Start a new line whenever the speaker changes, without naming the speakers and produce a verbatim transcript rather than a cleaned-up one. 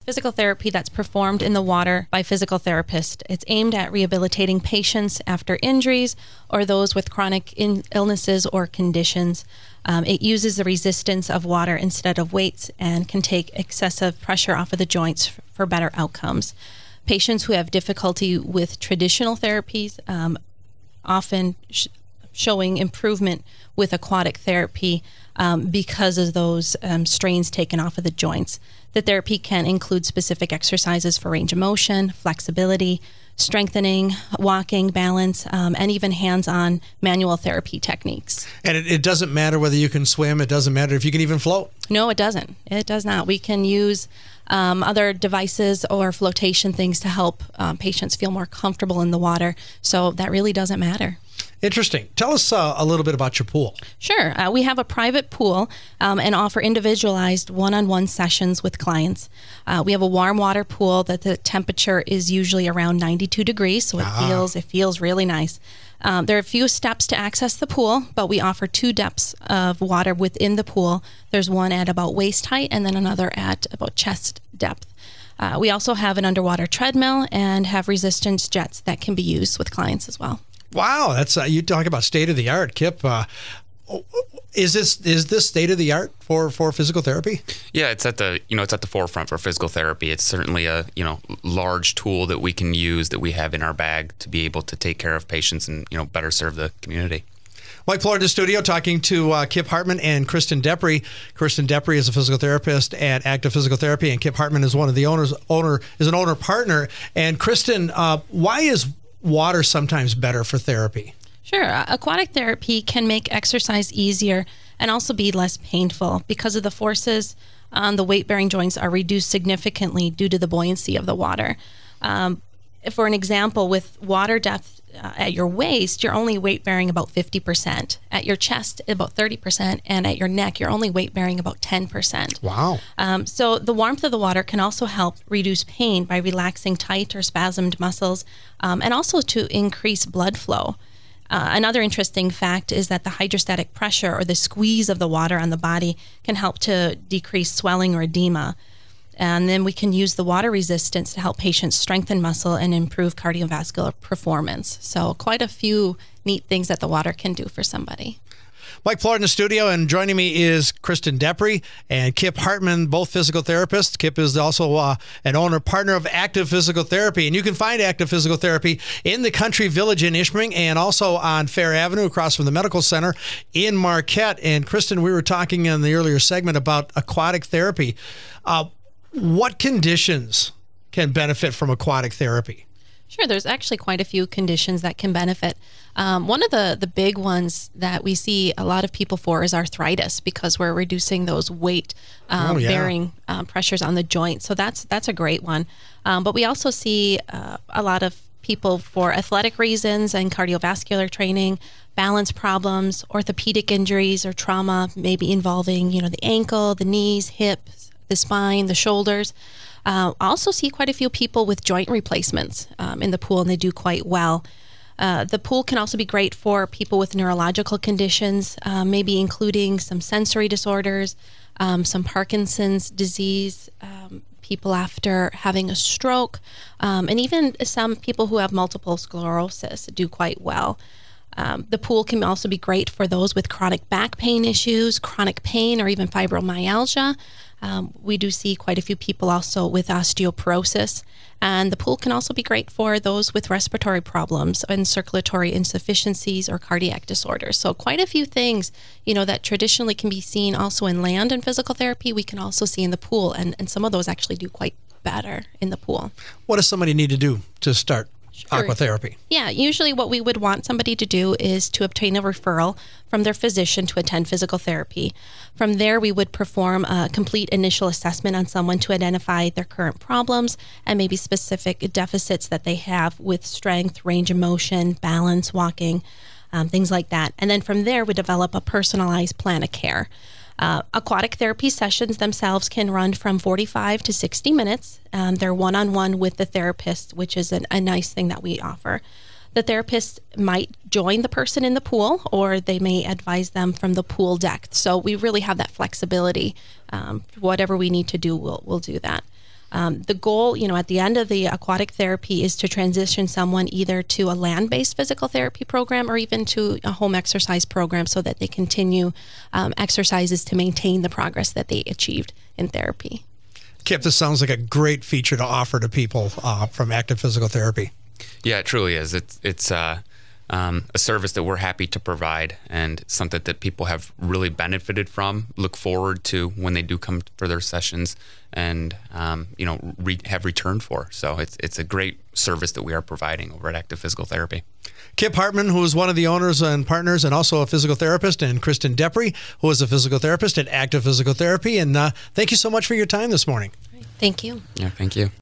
physical therapy that's performed in the water by physical therapists. It's aimed at rehabilitating patients after injuries or those with chronic in- illnesses or conditions. Um, it uses the resistance of water instead of weights and can take excessive pressure off of the joints f- for better outcomes. Patients who have difficulty with traditional therapies um, often sh- showing improvement with aquatic therapy um, because of those um, strains taken off of the joints. The therapy can include specific exercises for range of motion, flexibility, strengthening, walking, balance, um, and even hands-on manual therapy techniques.
And it, it doesn't matter whether you can swim. It doesn't matter if you can even float.
No, it doesn't. It does not. We can use um, other devices or flotation things to help um, patients feel more comfortable in the water. So that really doesn't matter.
Interesting. Tell us uh, a little bit about your pool.
Sure. Uh, we have a private pool um, and offer individualized one-on-one sessions with clients. Uh, we have a warm water pool that the temperature is usually around ninety-two degrees, so it
Ah.
feels it feels really nice. Um, there are a few steps to access the pool, but we offer two depths of water within the pool. There's one at about waist height and then another at about chest depth. Uh, we also have an underwater treadmill and have resistance jets that can be used with clients as well.
Wow, that's uh, you talk about state of the art, Kip. Uh, is this is this state of the art for, for physical therapy?
Yeah, it's at the you know it's at the forefront for physical therapy. It's certainly a you know large tool that we can use that we have in our bag to be able to take care of patients and you know better serve the community.
Mike Plord in the studio talking to uh, Kip Hartman and Kristen Depre. Kristen Depre is a physical therapist at Active Physical Therapy, and Kip Hartman is one of the owners. Owner is an owner partner. And Kristen, uh, why is water sometimes better for therapy?
Sure. Uh, aquatic therapy can make exercise easier and also be less painful because of the forces on the weight-bearing joints are reduced significantly due to the buoyancy of the water. Um, for an example, with water depth uh, at your waist, you're only weight-bearing about fifty percent. At your chest, about thirty percent. And at your neck, you're only weight-bearing about ten percent.
Wow.
Um, so the warmth of the water can also help reduce pain by relaxing tight or spasmed muscles um, and also to increase blood flow. Uh, another interesting fact is that the hydrostatic pressure or the squeeze of the water on the body can help to decrease swelling or edema. And then we can use the water resistance to help patients strengthen muscle and improve cardiovascular performance. So quite a few neat things that the water can do for somebody.
Mike Plord in the studio, and joining me is Kristen Depre and Kip Hartman, both physical therapists. Kip is also uh, an owner partner of Active Physical Therapy, and you can find Active Physical Therapy in the Country Village in Ishpeming and also on Fair Avenue across from the Medical Center in Marquette. And Kristen, we were talking in the earlier segment about aquatic therapy. Uh, what conditions can benefit from aquatic therapy?
Sure, there's actually quite a few conditions that can benefit. Um, one of the, the big ones that we see a lot of people for is arthritis because we're reducing those weight um,
oh, yeah.
bearing um, pressures on the joint. So that's that's a great one. Um, but we also see uh, a lot of people for athletic reasons and cardiovascular training, balance problems, orthopedic injuries or trauma, maybe involving you know the ankle, the knees, hips, the spine, the shoulders. Uh, I also see quite a few people with joint replacements um, in the pool, and they do quite well. Uh, the pool can also be great for people with neurological conditions, uh, maybe including some sensory disorders, um, some Parkinson's disease, um, people after having a stroke, um, and even some people who have multiple sclerosis do quite well. Um, the pool can also be great for those with chronic back pain issues, chronic pain, or even fibromyalgia. Um, we do see quite a few people also with osteoporosis, and the pool can also be great for those with respiratory problems and circulatory insufficiencies or cardiac disorders. So quite a few things, you know, that traditionally can be seen also in land and physical therapy, we can also see in the pool, and, and some of those actually do quite better in the pool.
What does somebody need to do to start
Sure.
aquatherapy?
Yeah, usually what we would want somebody to do is to obtain a referral from their physician to attend physical therapy. From there, we would perform a complete initial assessment on someone to identify their current problems and maybe specific deficits that they have with strength, range of motion, balance, walking, um, things like that. And then from there, we develop a personalized plan of care. Uh, aquatic therapy sessions themselves can run from forty-five to sixty minutes. Um, they're one-on-one with the therapist, which is an, a nice thing that we offer. The therapist might join the person in the pool, or they may advise them from the pool deck. So we really have that flexibility. Um, whatever we need to do, we'll, we'll do that. Um, the goal, you know, at the end of the aquatic therapy is to transition someone either to a land-based physical therapy program or even to a home exercise program so that they continue um, exercises to maintain the progress that they achieved in therapy.
Kip, this sounds like a great feature to offer to people uh, from Active Physical Therapy.
Yeah, it truly is. It's it's uh, um, a service that we're happy to provide and something that people have really benefited from, look forward to when they do come for their sessions and, um, you know, re- have returned for. So it's it's a great service that we are providing over at Active Physical Therapy.
Kip Hartman, who is one of the owners and partners and also a physical therapist, and Kristen Depre, who is a physical therapist at Active Physical Therapy. And uh, thank you so much for your time this morning.
Thank you.
Yeah, thank you.